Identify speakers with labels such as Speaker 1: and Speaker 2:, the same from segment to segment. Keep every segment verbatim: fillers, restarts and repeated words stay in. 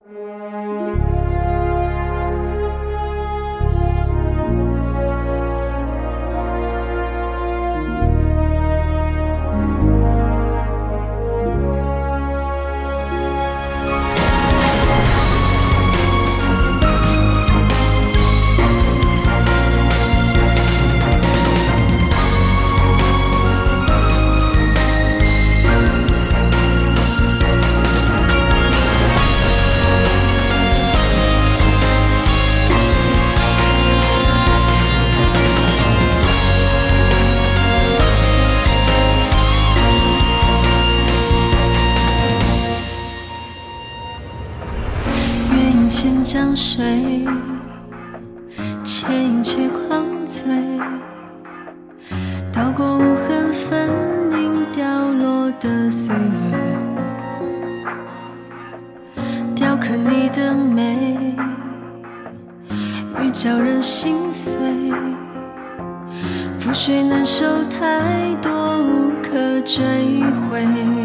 Speaker 1: 千江水，牵引且狂醉，到过无痕分明掉落的岁月，雕刻你的美，欲叫人心碎，覆水难收，太多无可追回，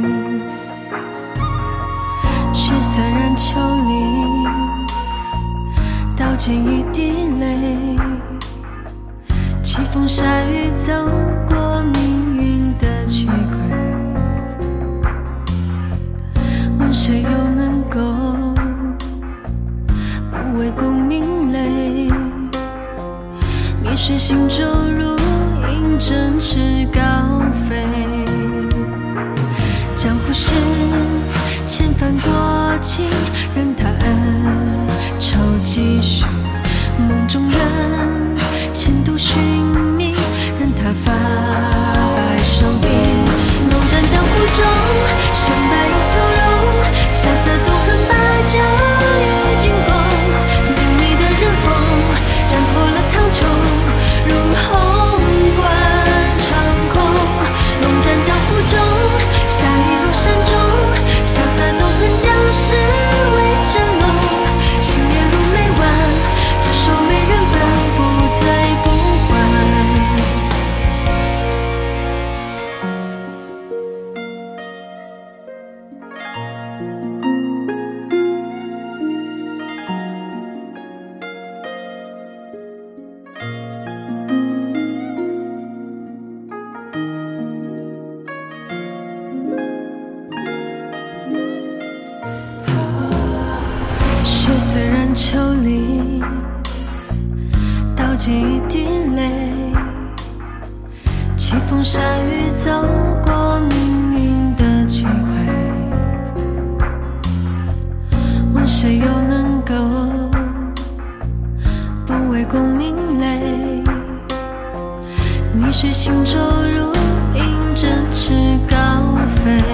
Speaker 1: 血色染秋林，道尽一滴泪，凄风晒雨走过命运的棋轨，问谁又能够不为功名累，逆水行舟如鹰振翅高飞，江湖事千帆过尽，任他恩仇几许，梦中人千度寻觅，任他发白双鬓，龙战江湖中身败亦从容，萧瑟纵横把酒与金光，名利的人风斩破了苍穹，如宏观长空，龙战江湖中侠义如山中，萧瑟纵横将士为真梦，星月如泪弯，执手没人伴，不醉不还。血色染秋林，道尽一滴泪，凄风晒雨走过命运的棋轨，问谁又能够不为功名累，逆水行舟如鹰振翅高飞，